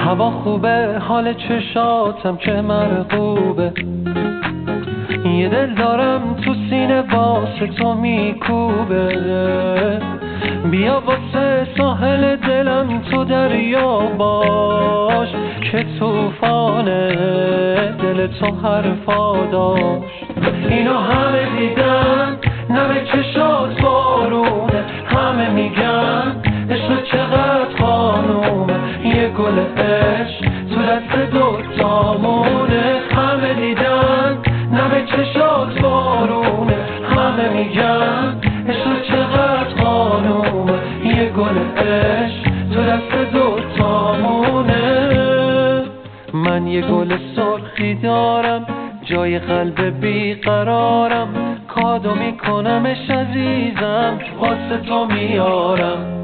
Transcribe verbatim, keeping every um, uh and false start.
هوا خوبه، حال چشاتم که مرغوبه، یه دل دارم تو سینه واسه تو میکوبه. بیا واسه ساحل دلم تو دریا باش، که توفانه دل تو حرفا داشت. اینو همه دیدن، نمه چشات بارونه، همه میگن عشق چقدر خانومه. یه گل عشق تو دست دوتامونه، همه دیدن نمه چشات بارونه، همه میگن عشق چقدر خانومه. یه گل عشق تو دست دوتامونه. من یه گل سرخی دارم جای قلب بیقرارم، کادو میکنمش عزیزم واسه تو میارم.